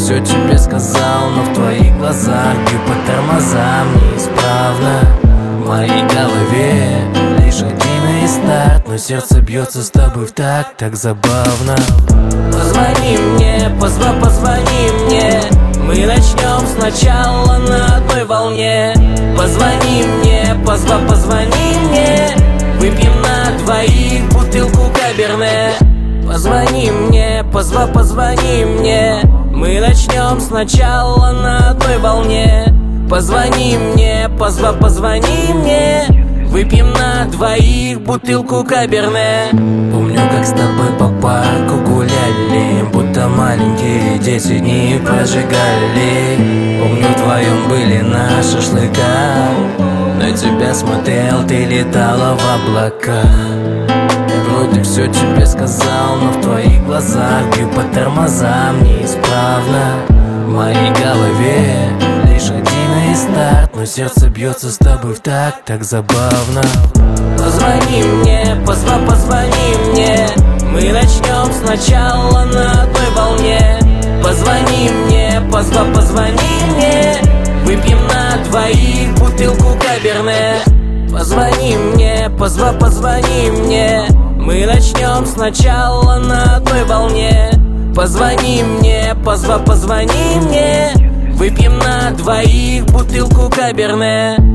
все тебе сказал, но в твоих глазах бью по тормозам неисправно. В моей голове лишь один и старт, но сердце бьется с тобой в такт, так забавно. Позвони мне, позвони мне, мы начнем сначала на одной волне. Позвони мне, позвони мне, выпьем на двоих бутылку каберне. Позвони мне, позвони мне, мы начнем сначала на одной волне. Позвони мне, позвони мне, выпьем на двоих бутылку каберне. Помню, как с тобой по парку гуляли, будто маленькие дети дни прожигали. Помню, вдвоем были на шашлыках, на тебя смотрел, ты летала в облаках. Вроде все тебе сказал, но в твоих глазах бью по тормозам неисправно. В моей голове лишь один и старт, но сердце бьется с тобой в такт, так забавно. Позвони мне, позвони мне, мы начнем сначала на одной волне. Позвони мне, позвони мне, выпьем на двоих бутылку каберне. Позвони мне, позвони мне, мы начнем сначала на одной волне. Позвони мне, позвони мне, выпьем на двоих бутылку каберне.